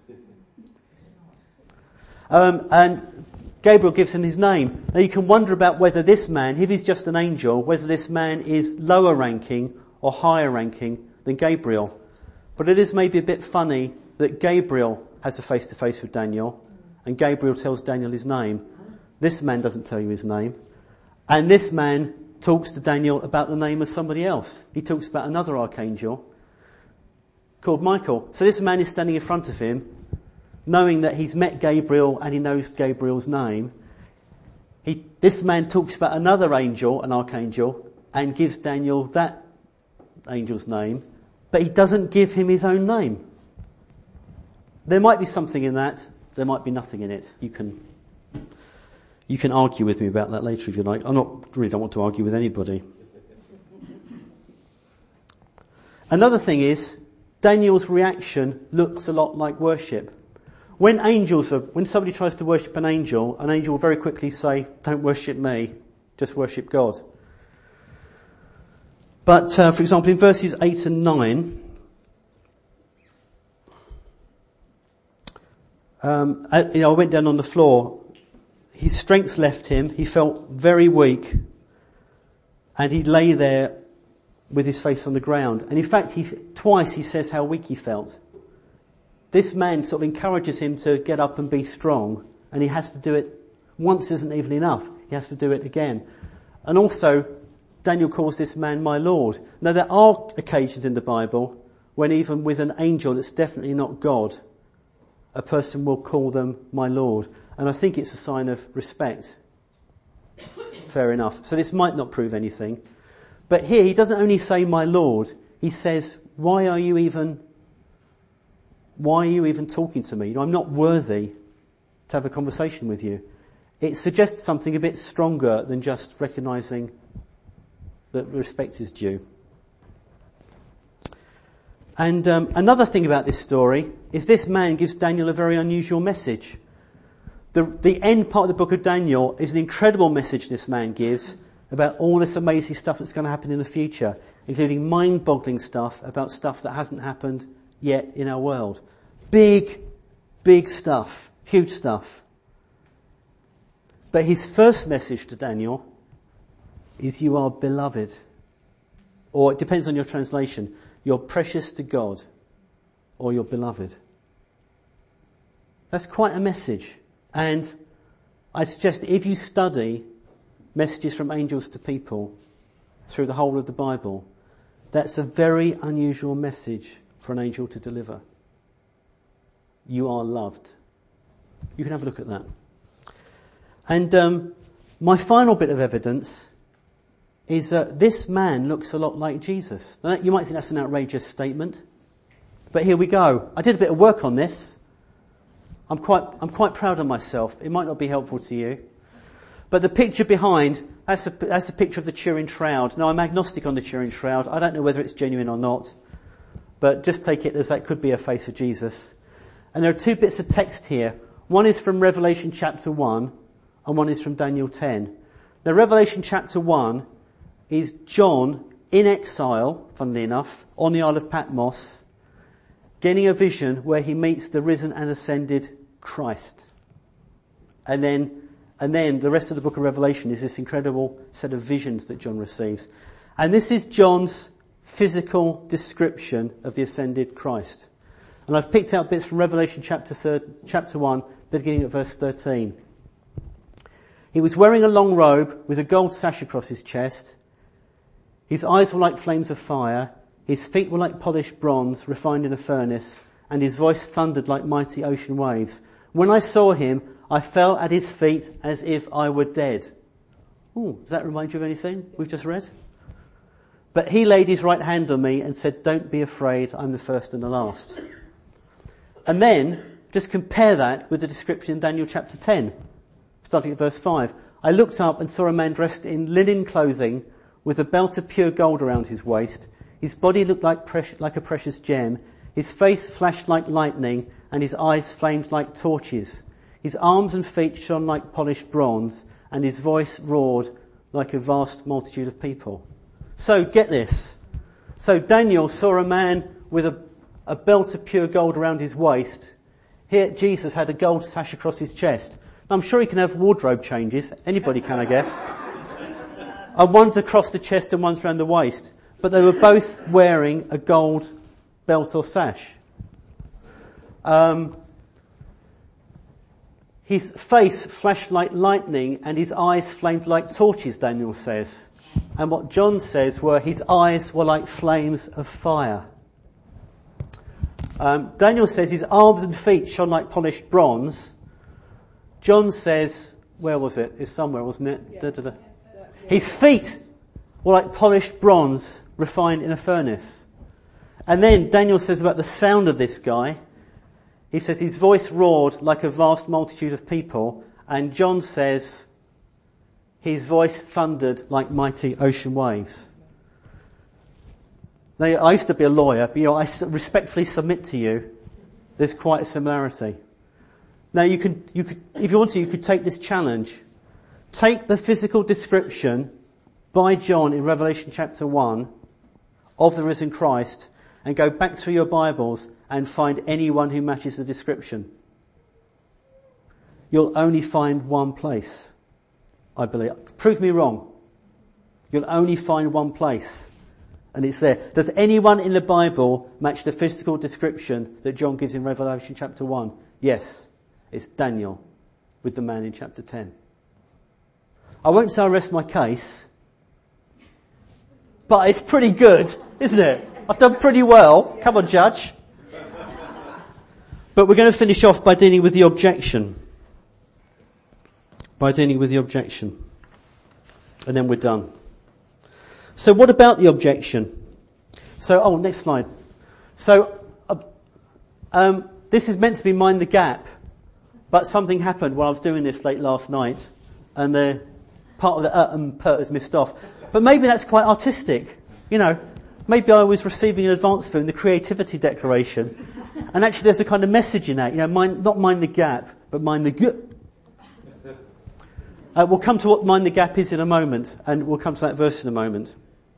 Um, and Gabriel gives him his name. Now you can wonder about whether this man, if he's just an angel, whether this man is lower ranking or higher ranking than Gabriel. But it is maybe a bit funny that Gabriel has a face-to-face with Daniel, and Gabriel tells Daniel his name. This man doesn't tell you his name. And this man talks to Daniel about the name of somebody else. He talks about another archangel called Michael. So this man is standing in front of him, knowing that he's met Gabriel and he knows Gabriel's name. He, this man talks about another angel, an archangel, and gives Daniel that angel's name, but he doesn't give him his own name. There might be something in that. There might be nothing in it. You can, you can argue with me about that later if you like. I'm not, really don't want to argue with anybody. Another thing is, Daniel's reaction looks a lot like worship. When angels are, when somebody tries to worship an angel, an angel will very quickly say, "Don't worship me, just worship God." But, uh, for example, in verses eight and nine, um, I, you know, I went down on the floor. His strength left him. He felt very weak, and he lay there with his face on the ground. And in fact, he twice he says how weak he felt. This man sort of encourages him to get up and be strong, and he has to do it once isn't even enough. He has to do it again. And also, Daniel calls this man my Lord. Now there are occasions in the Bible when even with an angel that's definitely not God, a person will call them my Lord. And I think it's a sign of respect. Fair enough. So this might not prove anything. But here he doesn't only say my Lord, he says, why are you even, why are you even talking to me? You know, I'm not worthy to have a conversation with you. It suggests something a bit stronger than just recognising that respect is due. And um, another thing about this story is this man gives Daniel a very unusual message. The, the end part of the book of Daniel is an incredible message this man gives about all this amazing stuff that's going to happen in the future, including mind-boggling stuff about stuff that hasn't happened yet in our world. Big, big stuff, huge stuff. But his first message to Daniel is you are beloved. Or it depends on your translation. You're precious to God, or you're beloved. That's quite a message. And I suggest that if you study messages from angels to people through the whole of the Bible, that's a very unusual message for an angel to deliver. You are loved. You can have a look at that. And um, my final bit of evidence is that this man looks a lot like Jesus. Now, you might think that's an outrageous statement, but here we go. I did a bit of work on this. I'm quite, I'm quite proud of myself. It might not be helpful to you. But the picture behind, that's a, that's a picture of the Turin Shroud. Now, I'm agnostic on the Turin Shroud. I don't know whether it's genuine or not. But just take it as that could be a face of Jesus. And there are two bits of text here. One is from Revelation chapter one, and one is from Daniel ten. Now, Revelation chapter one is John in exile, funnily enough, on the Isle of Patmos, getting a vision where he meets the risen and ascended Christ. And then, and then the rest of the book of Revelation is this incredible set of visions that John receives. And this is John's physical description of the ascended Christ. And I've picked out bits from Revelation chapter third, chapter one, beginning at verse thirteen. He was wearing a long robe with a gold sash across his chest. His eyes were like flames of fire. His feet were like polished bronze refined in a furnace, and his voice thundered like mighty ocean waves. When I saw him, I fell at his feet as if I were dead. Ooh, does that remind you of anything we've just read? But he laid his right hand on me and said, "Don't be afraid, I'm the first and the last." And then, just compare that with the description in Daniel chapter ten, starting at verse five. I looked up and saw a man dressed in linen clothing with a belt of pure gold around his waist. His body looked like, precious, like a precious gem. His face flashed like lightning, and his eyes flamed like torches. His arms and feet shone like polished bronze, and his voice roared like a vast multitude of people. So, get this. So Daniel saw a man with a, a belt of pure gold around his waist. Here Jesus had a gold sash across his chest. Now, I'm sure he can have wardrobe changes. Anybody can, I guess. And one's across the chest and one's around the waist. But they were both wearing a gold belt or sash. Um, his face flashed like lightning and his eyes flamed like torches, Daniel says. And what John says were his eyes were like flames of fire. Um, Daniel says his arms and feet shone like polished bronze. John says, where was it? It's somewhere, wasn't it? Yeah. Da, da, da. His feet were like polished bronze refined in a furnace. And then Daniel says about the sound of this guy, he says his voice roared like a vast multitude of people. And John says his voice thundered like mighty ocean waves. Now, I used to be a lawyer, but you know, I respectfully submit to you, there's quite a similarity. Now, you could, you could, if you want to, you could take this challenge. Take the physical description by John in Revelation chapter one of the risen Christ and go back through your Bibles and find anyone who matches the description. You'll only find one place, I believe. Prove me wrong. You'll only find one place. And it's there. Does anyone in the Bible match the physical description that John gives in Revelation chapter one? Yes. It's Daniel with the man in chapter ten. I won't say I rest my case, but it's pretty good, isn't it? I've done pretty well. Come on, judge. But we're going to finish off by dealing with the objection. By dealing with the objection. And then we're done. So what about the objection? So, oh, next slide. So, uh, um, this is meant to be Mind the Gap, but something happened while I was doing this late last night, and the part of the uh and pert has missed off. But maybe that's quite artistic, you know. Maybe I was receiving an advance film, the Creativity Declaration, and actually there's a kind of message in that, you know, mind, not mind the gap, but mind the g. Uh, we'll come to what mind the gap is in a moment, and we'll come to that verse in a moment.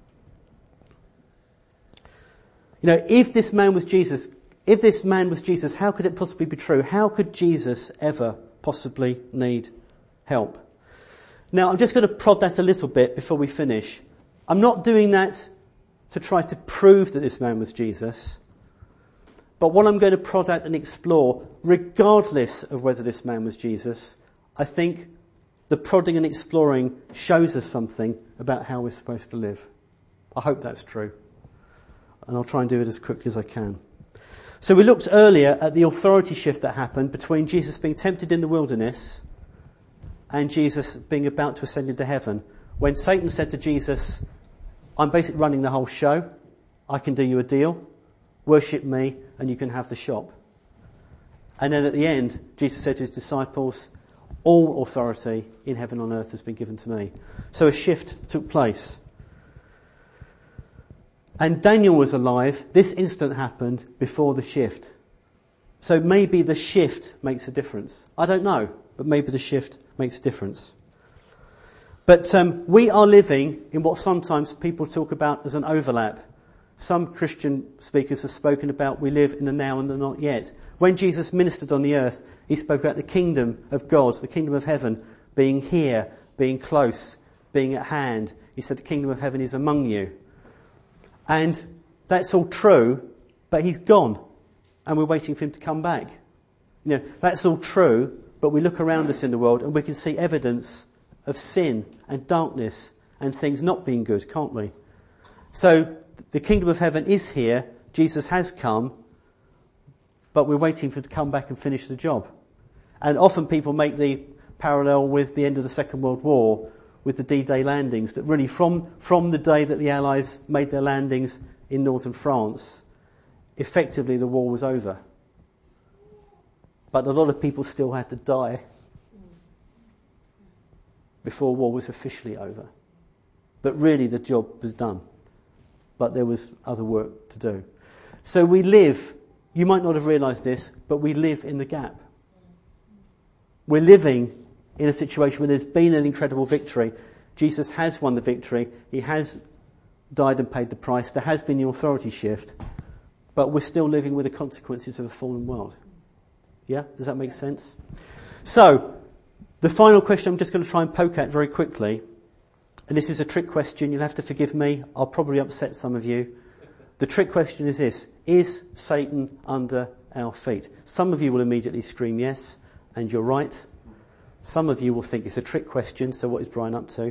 You know, if this man was Jesus, if this man was Jesus, how could it possibly be true? How could Jesus ever possibly need help? Now, I'm just going to prod that a little bit before we finish. I'm not doing that to try to prove that this man was Jesus. But what I'm going to prod at and explore, regardless of whether this man was Jesus, I think the prodding and exploring shows us something about how we're supposed to live. I hope that's true. And I'll try and do it as quickly as I can. So we looked earlier at the authority shift that happened between Jesus being tempted in the wilderness and Jesus being about to ascend into heaven. When Satan said to Jesus, I'm basically running the whole show. I can do you a deal. Worship me and you can have the shop. And then at the end, Jesus said to his disciples, All authority in heaven and on earth has been given to me. So a shift took place. And Daniel was alive. This incident happened before the shift. So maybe the shift makes a difference. I don't know, but maybe the shift makes a difference. But um, we are living in what sometimes people talk about as an overlap. Some Christian speakers have spoken about we live in the now and the not yet. When Jesus ministered on the earth, he spoke about the kingdom of God, the kingdom of heaven, being here, being close, being at hand. He said the kingdom of heaven is among you. And that's all true, but he's gone. And we're waiting for him to come back. You know, that's all true, but we look around us in the world and we can see evidence of sin and darkness and things not being good, can't we? So the kingdom of heaven is here. Jesus has come, but we're waiting for him to come back and finish the job. And often people make the parallel with the end of the Second World War, with the D-Day landings, that really from, from the day that the Allies made their landings in northern France, effectively the war was over. But a lot of people still had to die before war was officially over. But really the job was done. But there was other work to do. So we live, you might not have realised this, but we live in the gap. We're living in a situation where there's been an incredible victory. Jesus has won the victory. He has died and paid the price. There has been the authority shift. But we're still living with the consequences of a fallen world. Yeah? Does that make sense? So, the final question I'm just going to try and poke at very quickly, and this is a trick question, you'll have to forgive me, I'll probably upset some of you. The trick question is this: is Satan under our feet? Some of you will immediately scream yes, and you're right. Some of you will think it's a trick question, so what is Brian up to?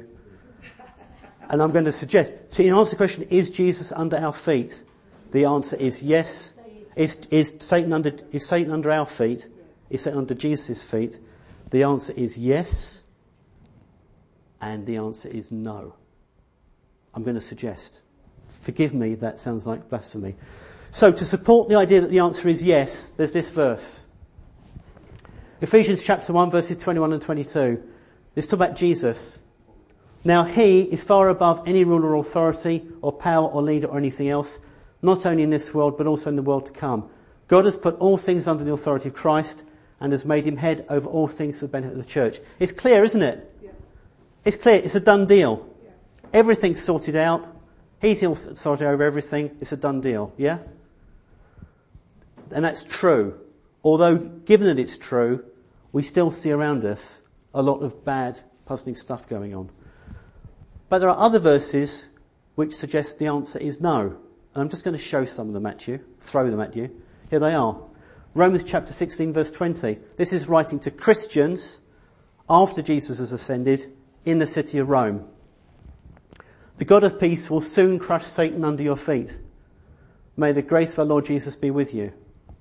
And I'm going to suggest, to answer the question, is Jesus under our feet? The answer is yes. Is, is Satan under, is Satan under our feet? Is Satan under Jesus' feet? The answer is yes. And the answer is no. I'm going to suggest. Forgive me, that sounds like blasphemy. So to support the idea that the answer is yes, there's this verse. Ephesians chapter one verses twenty-one and twenty-two. Let's talk about Jesus. Now he is far above any rule or authority or power or leader or anything else, not only in this world but also in the world to come. God has put all things under the authority of Christ and has made him head over all things for the benefit of the church. It's clear, isn't it? Yeah. It's clear. It's a done deal. Yeah. Everything's sorted out. He's sorted over everything. It's a done deal. Yeah? And that's true. Although, given that it's true, we still see around us a lot of bad, puzzling stuff going on. But there are other verses which suggest the answer is no. And I'm just going to show some of them at you, throw them at you. Here they are. Romans chapter sixteen verse twenty. This is writing to Christians after Jesus has ascended in the city of Rome. The God of peace will soon crush Satan under your feet. May the grace of our Lord Jesus be with you.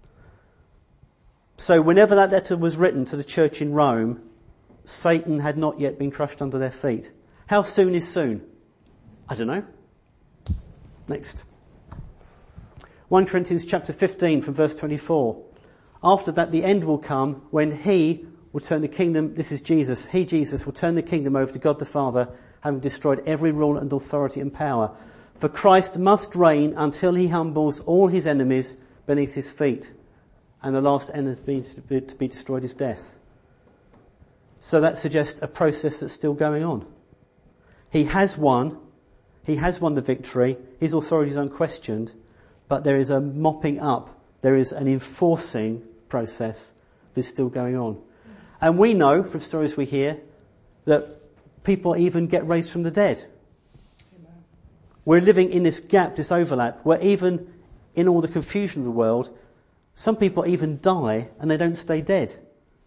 So whenever that letter was written to the church in Rome, Satan had not yet been crushed under their feet. How soon is soon? I don't know. Next. First Corinthians chapter fifteen from verse twenty-four. After that the end will come when he will turn the kingdom, this is Jesus, he, Jesus, will turn the kingdom over to God the Father, having destroyed every rule and authority and power. For Christ must reign until he humbles all his enemies beneath his feet. And the last enemy to be, to be destroyed is death. So that suggests a process that's still going on. He has won. He has won the victory. His authority is unquestioned. But there is a mopping up. There is an enforcing process that's still going on. And we know from stories we hear that people even get raised from the dead. Amen. We're living in this gap, this overlap, where even in all the confusion of the world, some people even die and they don't stay dead.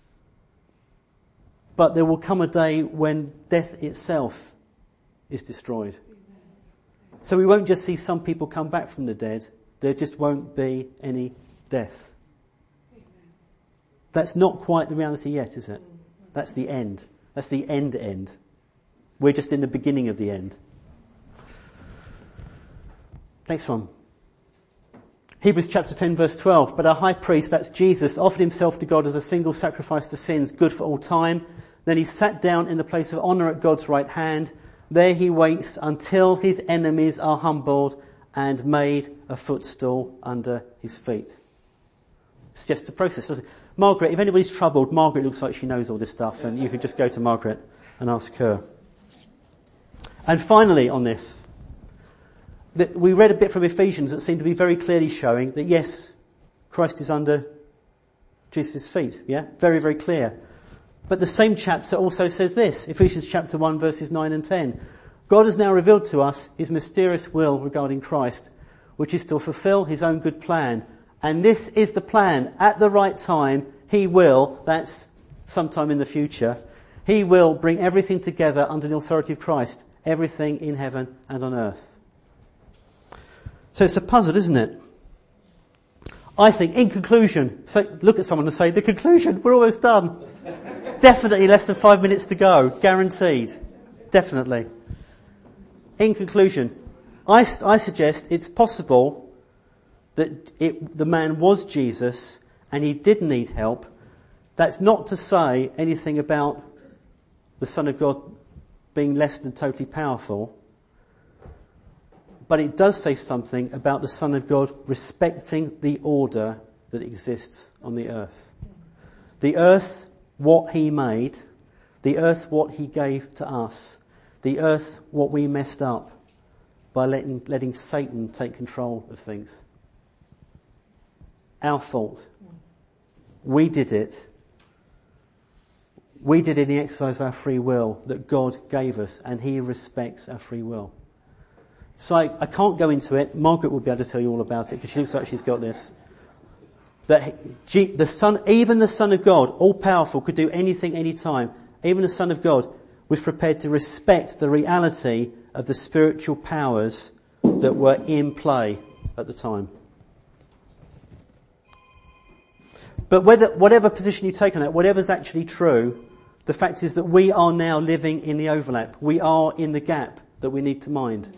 But there will come a day when death itself is destroyed. Amen. So we won't just see some people come back from the dead. There just won't be any death. Amen. That's not quite the reality yet, is it? That's the end. That's the end end. We're just in the beginning of the end. Next one. Hebrews chapter ten verse twelve. But our high priest, that's Jesus, offered himself to God as a single sacrifice to sins, good for all time. Then he sat down in the place of honour at God's right hand. There he waits until his enemies are humbled and made a footstool under his feet. It's just a process, doesn't it? Margaret, if anybody's troubled, Margaret looks like she knows all this stuff, and you could just go to Margaret and ask her. And finally on this, that we read a bit from Ephesians that seemed to be very clearly showing that yes, Christ is under Jesus' feet, yeah? Very, very clear. But the same chapter also says this, Ephesians chapter one verses nine and ten. God has now revealed to us his mysterious will regarding Christ, which is to fulfill his own good plan. And this is the plan. At the right time, he will, that's sometime in the future, he will bring everything together under the authority of Christ, everything in heaven and on earth. So it's a puzzle, isn't it? I think, in conclusion, so look at someone and say, the conclusion, we're almost done. Definitely less than five minutes to go, guaranteed. Definitely. In conclusion, I, I suggest it's possible that it, the man was Jesus and he did need help. That's not to say anything about the Son of God being less than totally powerful. But it does say something about the Son of God respecting the order that exists on the earth. The earth, what he made, the earth, what he gave to us, the earth, what we messed up by letting, letting Satan take control of things. Our fault. We did it. We did it in the exercise of our free will that God gave us, and he respects our free will. So I, I can't go into it. Margaret will be able to tell you all about it because she looks like she's got this. That he, the Son, even the Son of God, all powerful, could do anything, anytime. Even the Son of God was prepared to respect the reality of the spiritual powers that were in play at the time. But whether, whatever position you take on that, whatever's actually true, the fact is that we are now living in the overlap. We are in the gap that we need to mind.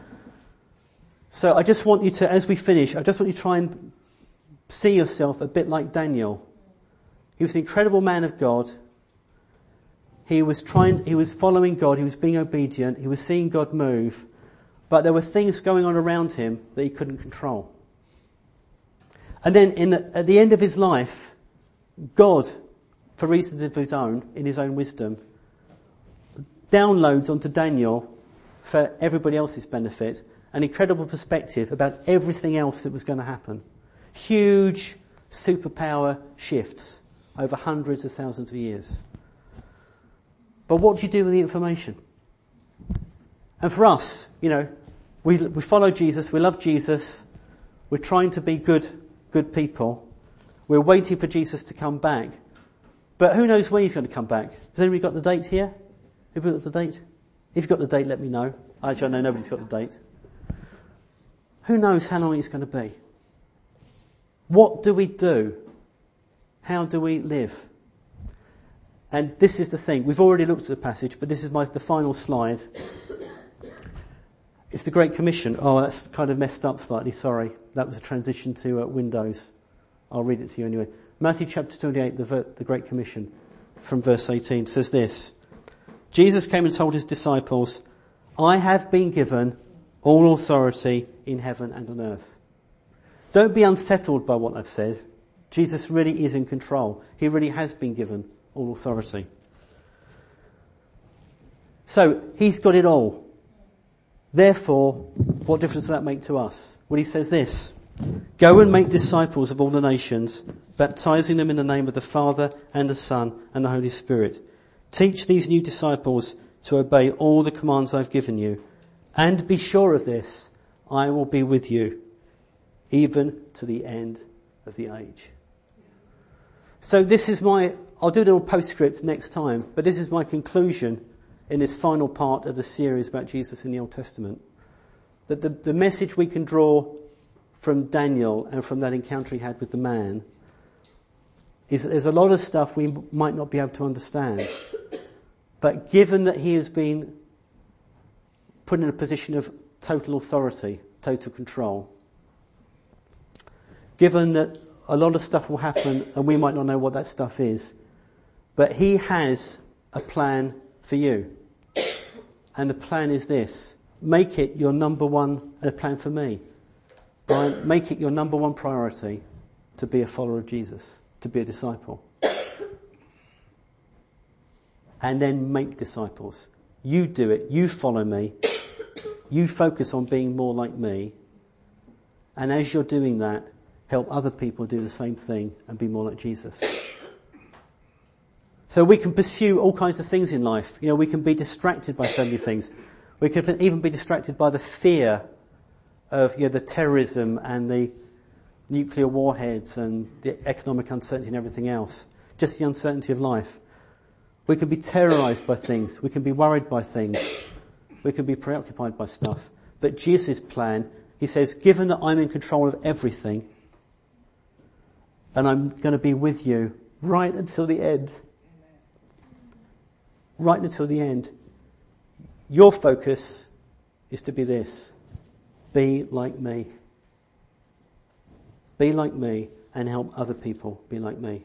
So I just want you to, as we finish, I just want you to try and see yourself a bit like Daniel. He was an incredible man of God. He was trying, he was following God, he was being obedient, he was seeing God move, but there were things going on around him that he couldn't control. And then in the, at the end of his life, God, for reasons of his own, in his own wisdom, downloads onto Daniel, for everybody else's benefit, an incredible perspective about everything else that was going to happen. Huge superpower shifts over hundreds of thousands of years. But what do you do with the information? And for us, you know, we, we follow Jesus, we love Jesus, we're trying to be good, good people, we're waiting for Jesus to come back, but who knows when he's going to come back? Has anybody got the date here? Have you got the date? If you've got the date, let me know. Actually, I know nobody's got the date. Who knows how long it's going to be? What do we do? How do we live? And this is the thing. We've already looked at the passage, but this is my, the final slide. It's the Great Commission. Oh, that's kind of messed up slightly. Sorry. That was a transition to uh, Windows. I'll read it to you anyway. Matthew chapter twenty-eight, the, the Great Commission, from verse eighteen, says this. Jesus came and told his disciples, I have been given all authority in heaven and on earth. Don't be unsettled by what I've said. Jesus really is in control. He really has been given all authority. So, he's got it all. Therefore, what difference does that make to us? Well, he says this. Go and make disciples of all the nations, baptizing them in the name of the Father and the Son and the Holy Spirit. Teach these new disciples to obey all the commands I've given you. And be sure of this, I will be with you, even to the end of the age. So this is my, I'll do a little postscript next time, but this is my conclusion in this final part of the series about Jesus in the Old Testament. That the, the message we can draw from Daniel and from that encounter he had with the man is that there's a lot of stuff we might not be able to understand. But given that he has been put in a position of total authority, total control, given that a lot of stuff will happen and we might not know what that stuff is, but he has a plan for you. And the plan is this. Make it your number one, and a plan for me. Brian, make it your number one priority to be a follower of Jesus, to be a disciple. And then make disciples. You do it. You follow me. You focus on being more like me. And as you're doing that, help other people do the same thing and be more like Jesus. So we can pursue all kinds of things in life. You know, we can be distracted by so many things. We can even be distracted by the fear of, you know, the terrorism and the nuclear warheads and the economic uncertainty and everything else. Just the uncertainty of life. We can be terrorized by things. We can be worried by things. We can be preoccupied by stuff. But Jesus' plan, he says, given that I'm in control of everything, and I'm going to be with you right until the end. Right until the end. Your focus is to be this. Be like me. Be like me and help other people be like me.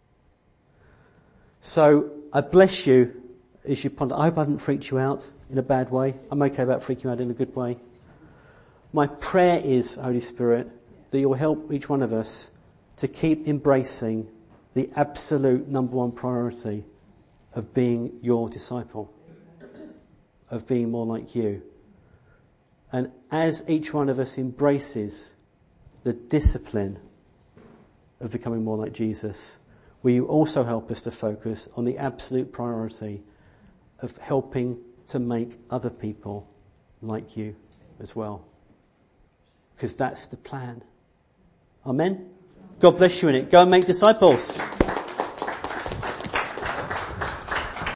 So I bless you as you ponder. I hope I haven't freaked you out in a bad way. I'm okay about freaking you out in a good way. My prayer is, Holy Spirit, that you'll help each one of us to keep embracing the absolute number one priority of being your disciple, of being more like you. And as each one of us embraces the discipline of becoming more like Jesus, will you also help us to focus on the absolute priority of helping to make other people like you as well? Because that's the plan. Amen? God bless you in it. Go and make disciples.